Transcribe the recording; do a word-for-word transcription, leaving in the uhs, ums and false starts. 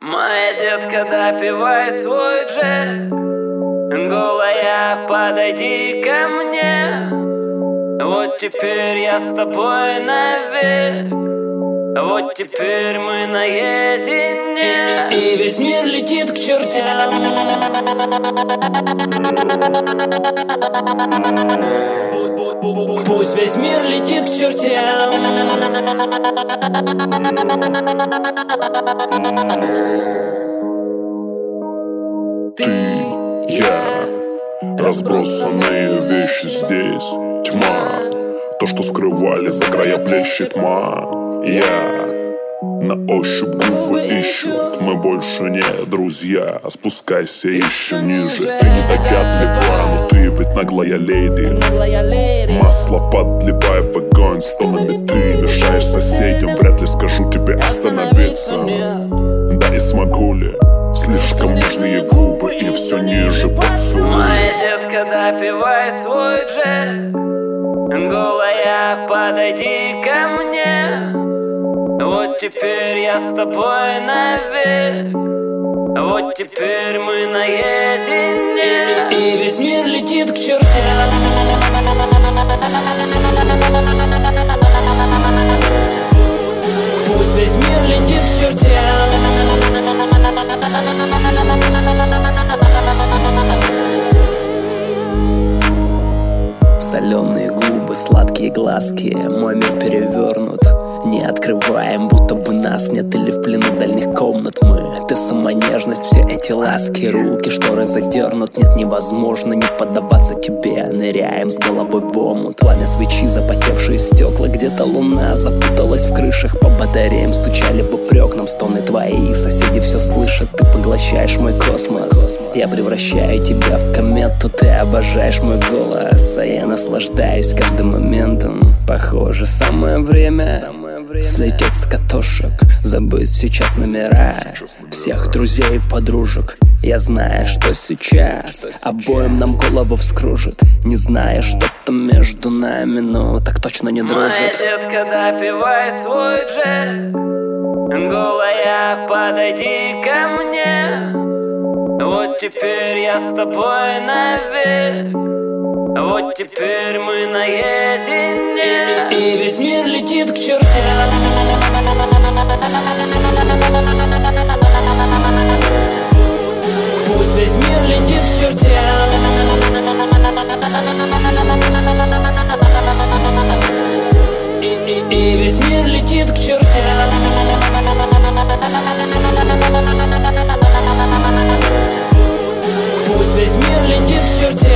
Моя детка, допивай свой джек, голая, подойди ко мне. Вот теперь я с тобой навек, вот теперь мы наедине. И, и весь мир летит к чертям. Пусть весь мир летит к чертям. Ты, я, разбросанные вещи здесь. Тьма, то, что скрывали за края плещи тьма. Я на ощупь губы ищут. Мы больше не друзья. Спускайся еще ниже. Ты недогадлива, но ты ведь наглая леди. Масло подливай в огонь стонами. Ты мешаешь соседям. Вряд ли скажу тебе остановиться. Да и смогу ли? Слишком нежные губы и все ниже поцелуй. Моя детка, допивай свой джек, голая, подойди ко мне. Вот теперь я с тобой навек, вот теперь мы наедине. И, и весь мир летит к чертям. Пусть весь мир летит к чертям. Соленые губы, сладкие глазки, мой мир перевернут. Не открываем, будто бы нас нет, или в плену дальних комнат мы. Ты сама нежность, все эти ласки, руки, шторы задернут. Нет, невозможно не поддаваться тебе. Ныряем с головой в омут. Пламя свечи, запотевшие стекла. Где-то луна запуталась в крышах. По батареям стучали в упрек нам стоны твои. Соседи все слышат, ты поглощаешь мой космос. Я превращаю тебя в комету. Ты обожаешь мой голос, а я наслаждаюсь каждым моментом. Похоже, самое время слететь с катушек, забыть сейчас номера всех друзей и подружек. Я знаю, что сейчас обоим нам голову вскружит. Не зная, что там между нами, но так точно не дружит. Моя детка, допивай свой джек, голая, подойди ко мне. Вот теперь я с тобой навек, вот теперь мы наедине. И, и весь мир летит к чертям. Пусть весь мир летит к чертям. И, и, и весь мир летит к чертям. Пусть весь мир летит к чертям.